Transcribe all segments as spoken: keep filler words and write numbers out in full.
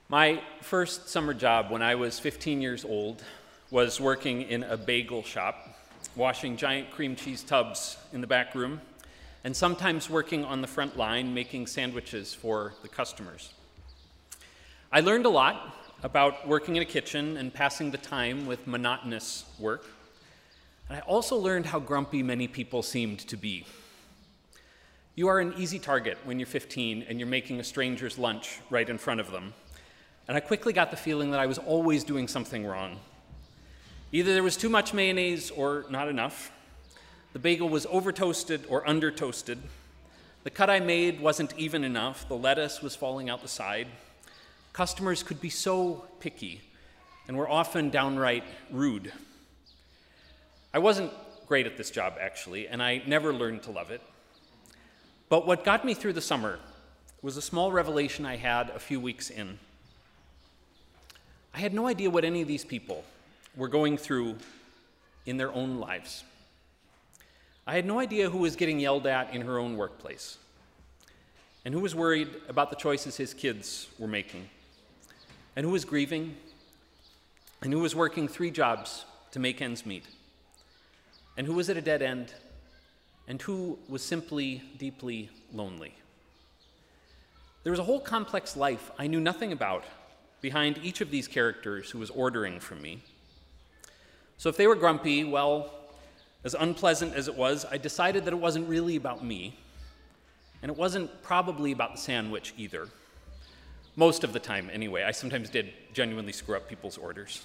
My first summer job when I was fifteen years old was working in a bagel shop, washing giant cream cheese tubs in the back room, and sometimes working on the front line making sandwiches for the customers. I learned a lot about working in a kitchen and passing the time with monotonous work, and I also learned how grumpy many people seemed to be. You are an easy target when you're fifteen and you're making a stranger's lunch right in front of them. And I quickly got the feeling that I was always doing something wrong. Either there was too much mayonnaise or not enough. The bagel was over-toasted or under-toasted. The cut I made wasn't even enough. The lettuce was falling out the side. Customers could be so picky and were often downright rude. I wasn't great at this job, actually, and I never learned to love it. But what got me through the summer was a small revelation I had a few weeks in. I had no idea what any of these people were going through in their own lives. I had no idea who was getting yelled at in her own workplace, and who was worried about the choices his kids were making, and who was grieving, and who was working three jobs to make ends meet, and who was at a dead end, and who was simply deeply lonely. There was a whole complex life I knew nothing about behind each of these characters who was ordering from me. So if they were grumpy, well, as unpleasant as it was, I decided that it wasn't really about me, and it wasn't probably about the sandwich either. Most of the time, anyway. I sometimes did genuinely screw up people's orders.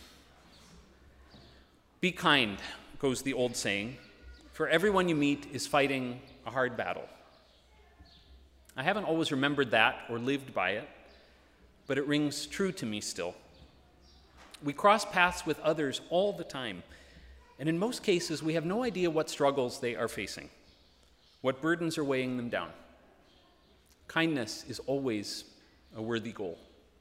Be kind, goes the old saying, for everyone you meet is fighting a hard battle. I haven't always remembered that or lived by it, but it rings true to me still. We cross paths with others all the time, and in most cases, we have no idea what struggles they are facing, what burdens are weighing them down. Kindness is always a worthy goal.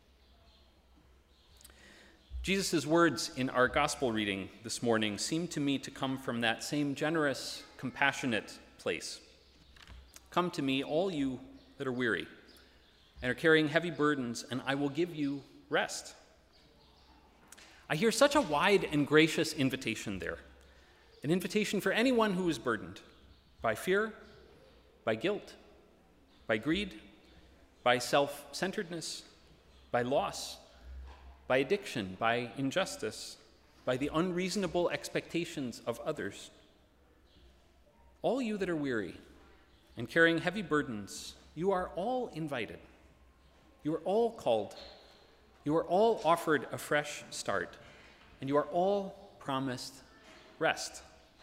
Jesus' words in our gospel reading this morning seem to me to come from that same generous, compassionate place. Come to me, all you that are weary and are carrying heavy burdens, and I will give you rest. I hear such a wide and gracious invitation there, an invitation for anyone who is burdened by fear, by guilt, by greed, by self-centeredness, by loss, by addiction, by injustice, by the unreasonable expectations of others. All you that are weary and carrying heavy burdens, you are all invited. You are all called. You are all offered a fresh start, and you are all promised rest.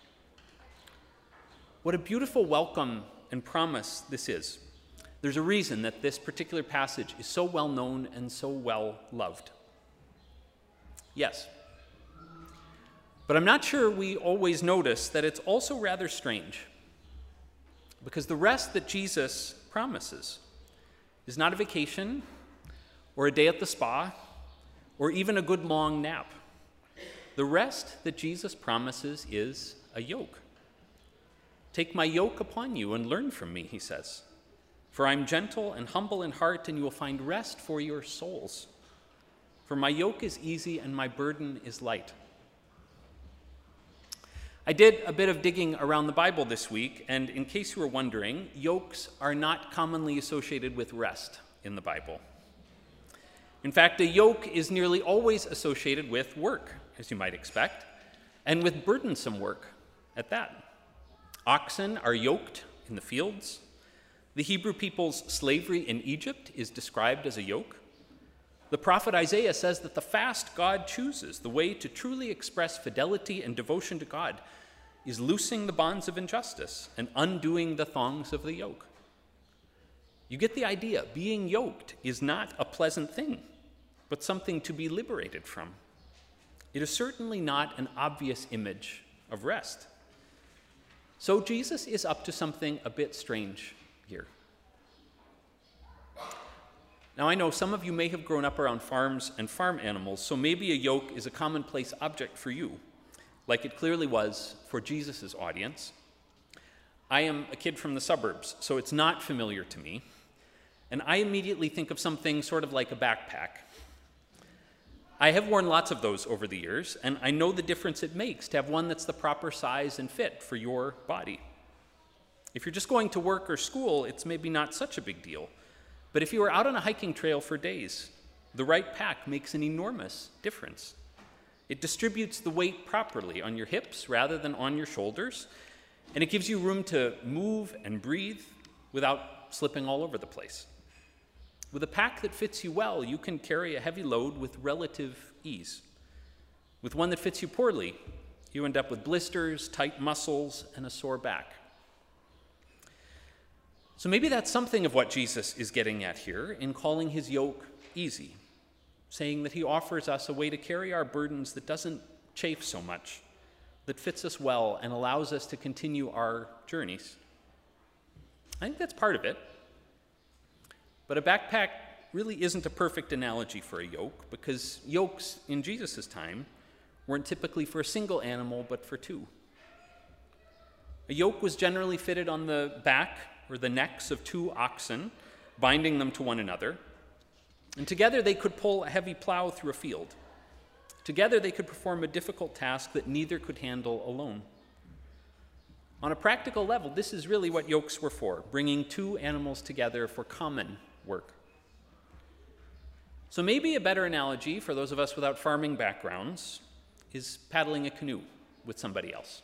What a beautiful welcome and promise this is. There's a reason that this particular passage is so well known and so well loved. Yes. But I'm not sure we always notice that it's also rather strange, because the rest that Jesus promises is not a vacation or a day at the spa or even a good long nap. The rest that Jesus promises is a yoke. Take my yoke upon you and learn from me, he says. For I'm gentle and humble in heart, and you will find rest for your souls. For my yoke is easy and my burden is light. I did a bit of digging around the Bible this week, and in case you were wondering, yokes are not commonly associated with rest in the Bible. In fact, a yoke is nearly always associated with work, as you might expect, and with burdensome work at that. Oxen are yoked in the fields. The Hebrew people's slavery in Egypt is described as a yoke. The prophet Isaiah says that the fast God chooses, the way to truly express fidelity and devotion to God, is loosing the bonds of injustice and undoing the thongs of the yoke. You get the idea. Being yoked is not a pleasant thing, but something to be liberated from. It is certainly not an obvious image of rest. So Jesus is up to something a bit strange here. Now, I know some of you may have grown up around farms and farm animals, so maybe a yoke is a commonplace object for you, like it clearly was for Jesus' audience. I am a kid from the suburbs, so it's not familiar to me, and I immediately think of something sort of like a backpack. I have worn lots of those over the years, and I know the difference it makes to have one that's the proper size and fit for your body. If you're just going to work or school, it's maybe not such a big deal. But if you are out on a hiking trail for days, the right pack makes an enormous difference. It distributes the weight properly on your hips rather than on your shoulders, and it gives you room to move and breathe without slipping all over the place. With a pack that fits you well, you can carry a heavy load with relative ease. With one that fits you poorly, you end up with blisters, tight muscles, and a sore back. So maybe that's something of what Jesus is getting at here in calling his yoke easy, saying that he offers us a way to carry our burdens that doesn't chafe so much, that fits us well and allows us to continue our journeys. I think that's part of it. But a backpack really isn't a perfect analogy for a yoke, because yokes in Jesus' time weren't typically for a single animal, but for two. A yoke was generally fitted on the back or the necks of two oxen, binding them to one another. And together they could pull a heavy plow through a field. Together they could perform a difficult task that neither could handle alone. On a practical level, this is really what yokes were for, bringing two animals together for common work. So maybe a better analogy for those of us without farming backgrounds is paddling a canoe with somebody else.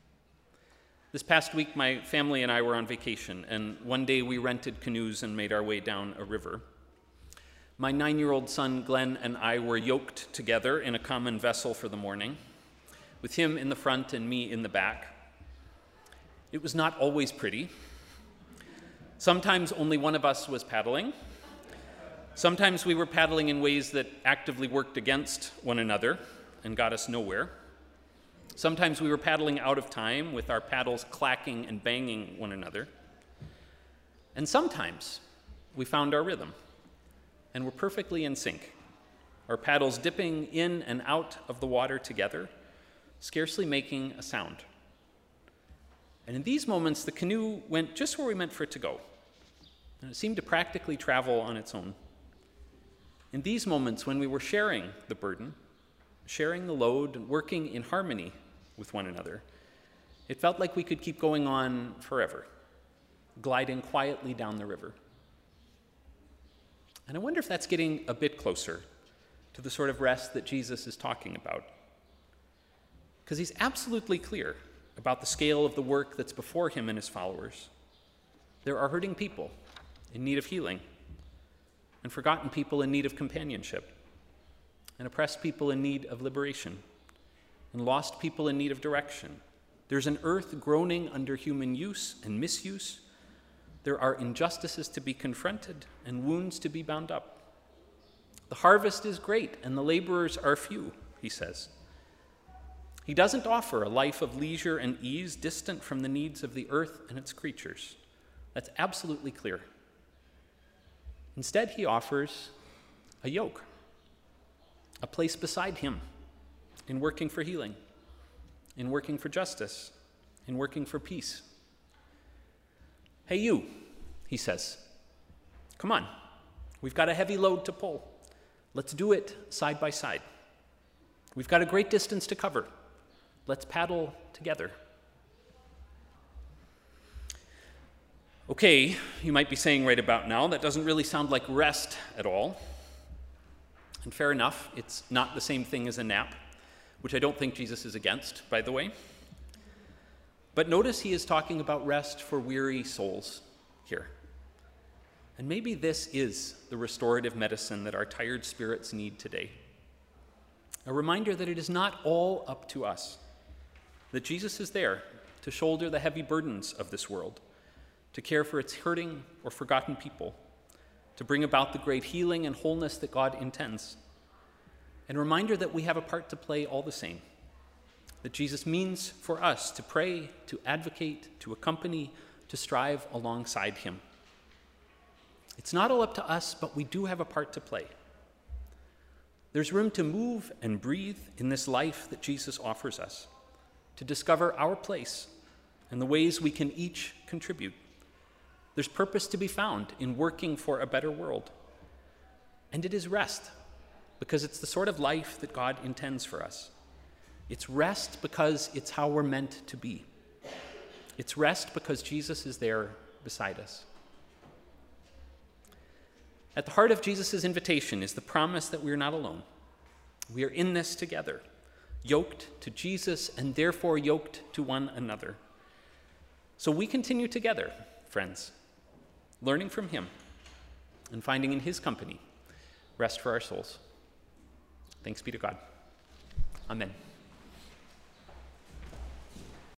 This past week, my family and I were on vacation, and one day we rented canoes and made our way down a river. My nine-year-old son, Glenn, and I were yoked together in a common vessel for the morning, with him in the front and me in the back. It was not always pretty. Sometimes only one of us was paddling. Sometimes we were paddling in ways that actively worked against one another and got us nowhere. Sometimes we were paddling out of time with our paddles clacking and banging one another. And sometimes we found our rhythm and were perfectly in sync, our paddles dipping in and out of the water together, scarcely making a sound. And in these moments, the canoe went just where we meant for it to go, and it seemed to practically travel on its own. In these moments, when we were sharing the burden, sharing the load, and working in harmony with one another, it felt like we could keep going on forever, gliding quietly down the river. And I wonder if that's getting a bit closer to the sort of rest that Jesus is talking about. Because he's absolutely clear about the scale of the work that's before him and his followers. There are hurting people in need of healing, and forgotten people in need of companionship, and oppressed people in need of liberation, and lost people in need of direction. There's an earth groaning under human use and misuse. There are injustices to be confronted and wounds to be bound up. The harvest is great and the laborers are few, he says. He doesn't offer a life of leisure and ease distant from the needs of the earth and its creatures. That's absolutely clear. Instead, he offers a yoke, a place beside him in working for healing, in working for justice, in working for peace. Hey, you, he says, come on, we've got a heavy load to pull. Let's do it side by side. We've got a great distance to cover. Let's paddle together. Okay, you might be saying right about now, that doesn't really sound like rest at all. And fair enough, it's not the same thing as a nap, which I don't think Jesus is against, by the way. But notice he is talking about rest for weary souls here. And maybe this is the restorative medicine that our tired spirits need today. A reminder that it is not all up to us, that Jesus is there to shoulder the heavy burdens of this world, to care for its hurting or forgotten people, to bring about the great healing and wholeness that God intends. And a reminder that we have a part to play all the same, that Jesus means for us to pray, to advocate, to accompany, to strive alongside him. It's not all up to us, but we do have a part to play. There's room to move and breathe in this life that Jesus offers us, to discover our place and the ways we can each contribute. There's purpose to be found in working for a better world. And it is rest because it's the sort of life that God intends for us. It's rest because it's how we're meant to be. It's rest because Jesus is there beside us. At the heart of Jesus' invitation is the promise that we are not alone. We are in this together, yoked to Jesus and therefore yoked to one another. So we continue together, friends, learning from him and finding in his company rest for our souls. Thanks be to God. Amen.